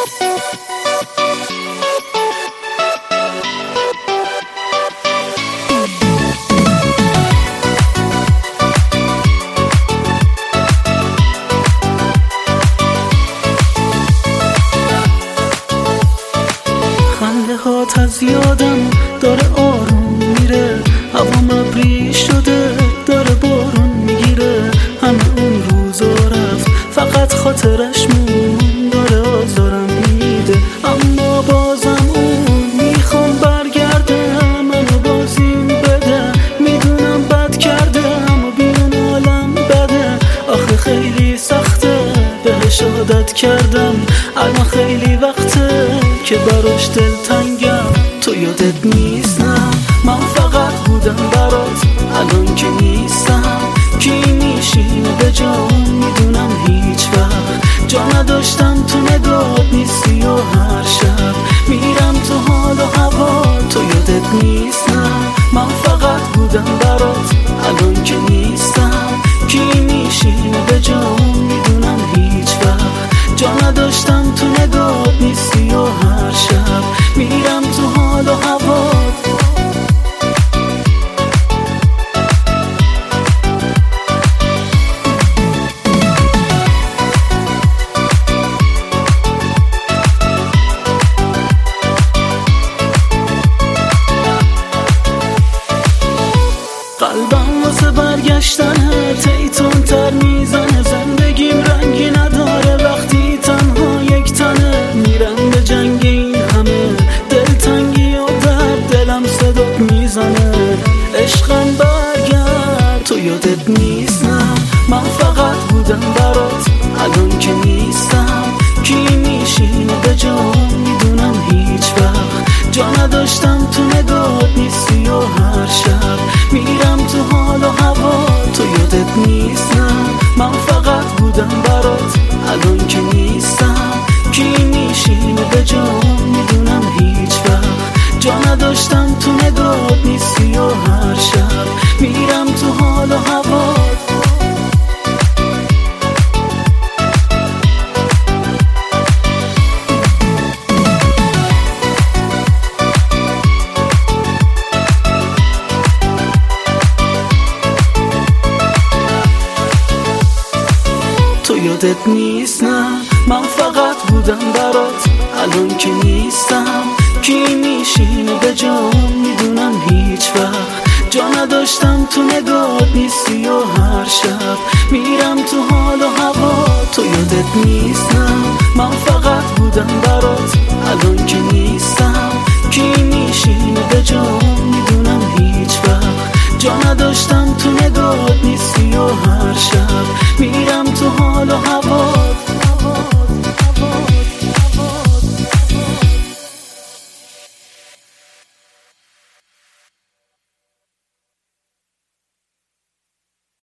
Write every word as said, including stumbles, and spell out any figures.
هات از یادم داره آروم میره، هوا ابری شده داره بارون میگیره. همه اون روزا رفت فقط خاطرش مون، داره آزارم میده اما بازم اون میخوام برگرده، منو بازیم بده. میدونم بد کرده اما بیون عالم بده، آخه خیلی سخته بهش عادت کردم. الان خیلی وقته که براش دلتنگم. تو یادت نیست نه من فقط بودم برات، الان که نیستم کی میشینه به جام. میدونم هیچ وقت جا نداشتم تو نگات نیستی و هر شب میرم تو حال و هوا. تو یادت نیست نه من فقط بودم برات، الان که نیستم کی میشینه به جام. میدونم هیچ وقت جا نداشتم تو نگات نیستی و هر شب میرم تو حال و هوا. قلبم واسه برگشتنه تیتون تر میزنه، زندگیم رنگی نداره وقتی تنها یک تنه. میرم به جنگ این همه دلتنگی و درد، دلم صدات میزنه عشقم برگرد. تو یادت نیست نه من فقط بودم برات، الان که نیستم کی میشینه به جام. میدونم هیچ وقت جا نداشتم تو نگات نیستی و هر شب میرم تو حال و هوا. تو یادت نیست نه من فقط بودم برات، الان که نیستم کی میشینه به جام. میدونم هیچ وقت جا نداشتم تو نگات نیستی و هر شب میرم تو حال و هوا. تو یادت نیست نه من فقط بودم برات، الان که نیستم کی میشینه به جام. میدونم هیچ وقت جا نداشتم تو نگات نیستی و هر شب میرم تو حال و هوا. تو یادت نیست نه من فقط بودم برات، الان که نیستم کی میشینه به جام. میدونم هیچ وقت جا نداشتم تو نگات نیستی و هر شب میرم تو حال و هوا.